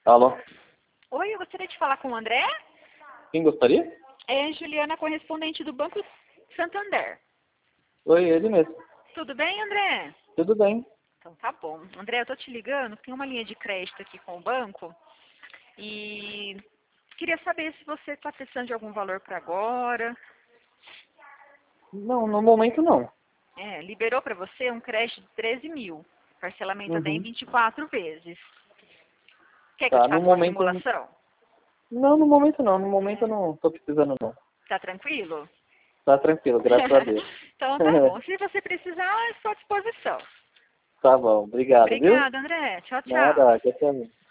Alô? Oi, eu gostaria de falar com o André. Quem gostaria? É Juliana, correspondente do Banco Santander. Oi, ele mesmo. Tudo bem, André? Tudo bem. Então tá bom. André, eu tô te ligando, tem uma linha de crédito aqui com o banco e queria saber se você está precisando de algum valor para agora. Não, no momento não. Liberou para você um crédito de 13 mil, parcelamento até em Uhum. 24 vezes. Quer que eu Tá, te no faça uma momento... simulação? Não, no momento não. No momento eu não tô precisando não. Tá tranquilo? Tá tranquilo, graças a Deus. Então tá bom. Se você precisar, eu estou à disposição. Tá bom, obrigado, viu? Obrigada, André. Tchau, tchau. Nada, tchau, tchau.